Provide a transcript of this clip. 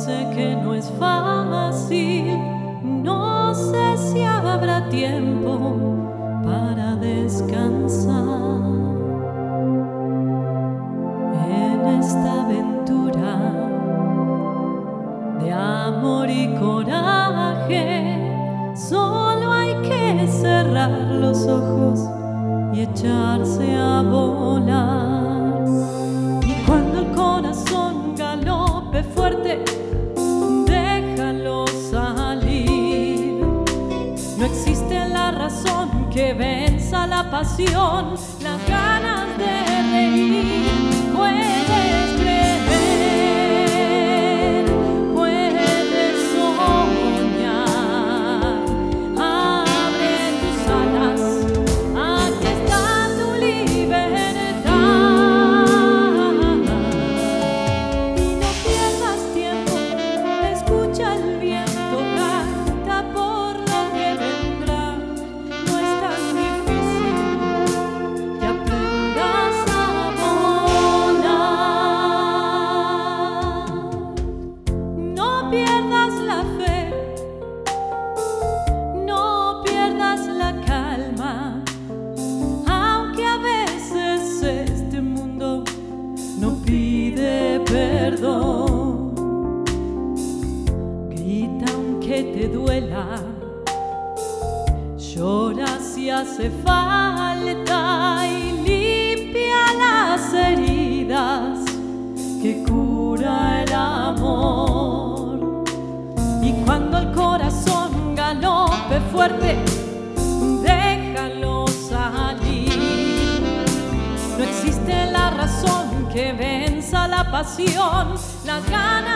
sé que no es fácil, no sé si habrá tiempo para descansar en esta aventura de amor y coraje. Solo hay que cerrar los ojos y echarse a volar. Y cuando el corazón galope fuerte, déjalo salir. No existe la razón que venza la pasión, las ganas de reír. Puedes creer, puedes soñar. Abre tus alas, aquí está tu libertad. Y no pierdas tiempo, escucha el viento, canta por lo que vendrá. No es tan difícil que aprendas a volar. No pierdas la fe, no pierdas la calma, aunque a veces este mundo no pide perdón. Grita aunque te duela, llora si hace falta y limpia las heridas que cura el amor. Y cuando el corazón galope fuerte, déjalo salir. No existe la razón que venza la pasión, las ganas